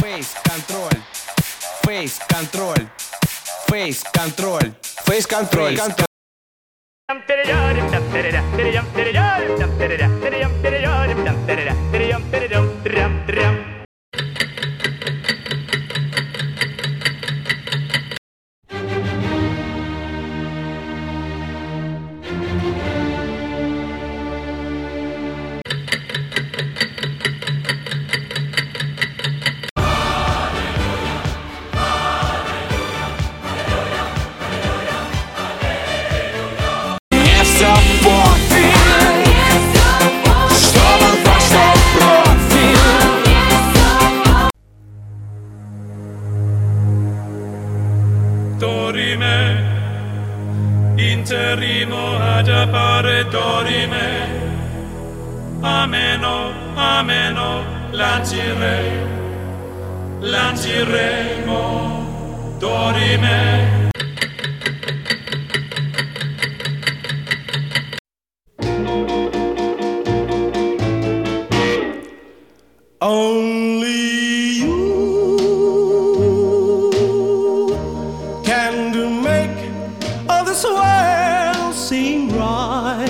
Фейс-контроль, фейс-контроль, фейс-контроль, фейс-контроль. Dorime, interrimo ad appare dorime, ameno, ameno, lanciremo, dorime. Only you can make all this world seem right.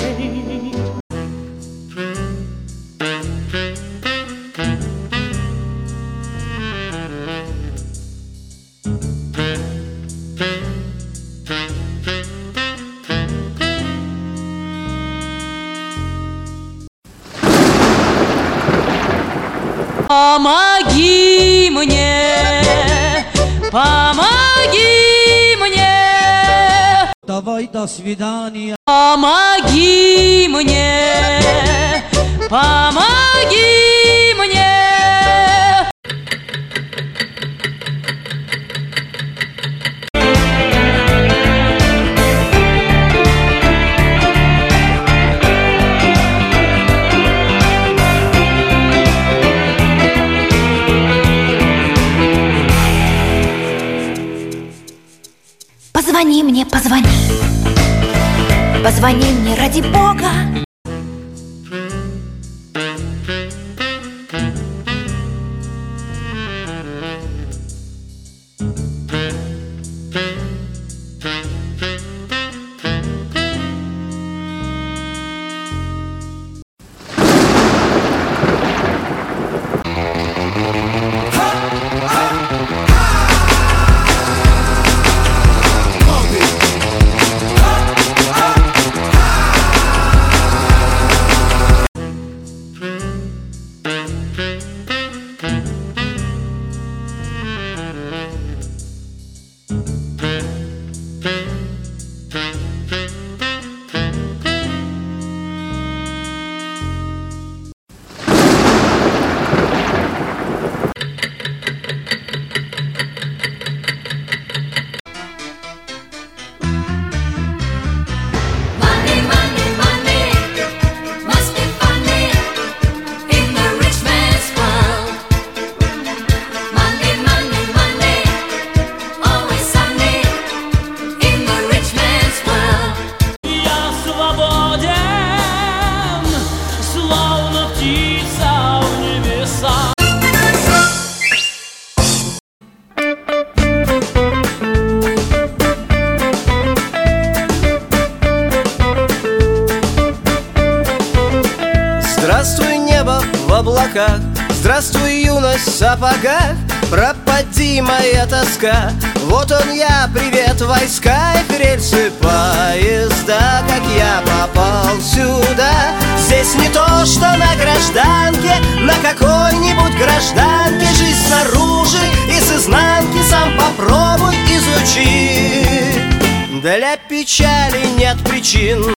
Помоги мне, помоги мне. Давай, до свидания. Помоги мне, помоги мне. Позвони мне, позвони. Позвони мне ради Бога. Здравствуй, небо в облаках, здравствуй, юность в сапогах. Пропади моя тоска, вот он я, привет, войска. Их рельсы поезда, как я попал сюда. Здесь не то, что на гражданке, на какой-нибудь гражданке. Жизнь снаружи и с изнанки сам попробуй изучи. Для печали нет причин.